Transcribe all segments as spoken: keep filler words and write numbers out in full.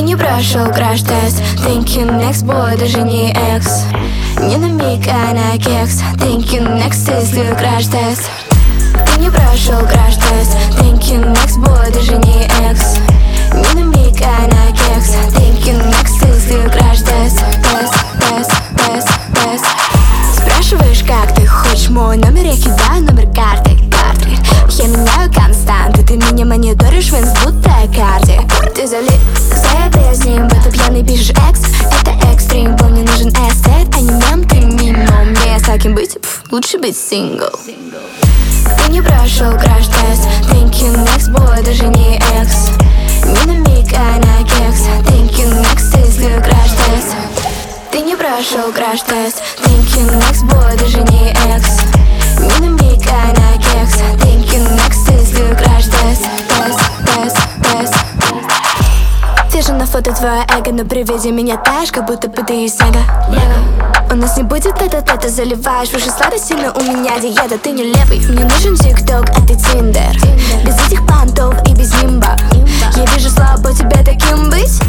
не прошел краш-тест. Thank you, next boy, даже не экс. Не на миг, а на кекс. Thank you, next, ты слил краш-тест. Ты не прошел краш-тест. Thank you, next boy, даже не экс. Не на миг, а на кекс. Thank you, next, ты слил краш-тест. Тест, тест, тест, тест. Спрашиваешь, как ты хочешь мой номер, я кидаю номер карты, карты. Я меняю константы, ты меня мониторишь в инст, будто карте. Ты залип, я с ним, будто пьяный пишешь экс. Это экстрим, помню, нужен эстет, а не мем, ты мимо. Мне с таким быть, пф, лучше быть сингл. Ты не прошел краш-тест. Thank you, next boy, даже не экс. Не на миг, а на кекс. Thank you, next, ты слил краш-тест. Ты не прошел краш-тест. Thank you, next boy, даже не экс. Не на миг, а на кекс. Thank you, next, ты слил краш-тест. Тест, тест, тест. Вижу на фото твое эго, но при виде меня таешь, как будто бы ты из снега. У нас не будет это-то, заливаешь выше сладости, но у меня диета, ты не левый. Мне нужен тикток, а ты тиндер. Без этих понтов и без нимба. Я вижу слабо тебе таким быть.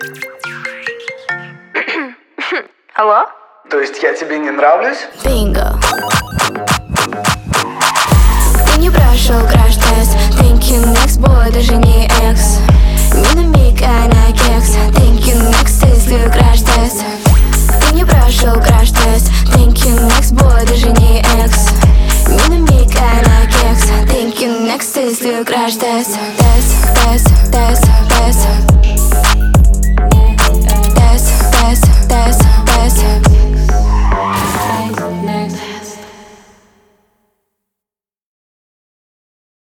Алло? То есть я тебе не нравлюсь? Бинго. Ты не прошел краш-тест. Thank you, next boy, даже не экс. Не на миг, а на кекс. Thank you, next, ты слил краш-тест. Ты не прошел краш-тест. Thank you, next boy, даже не экс. Не на миг, а на кекс. Thank you, next, ты слил краш-тест.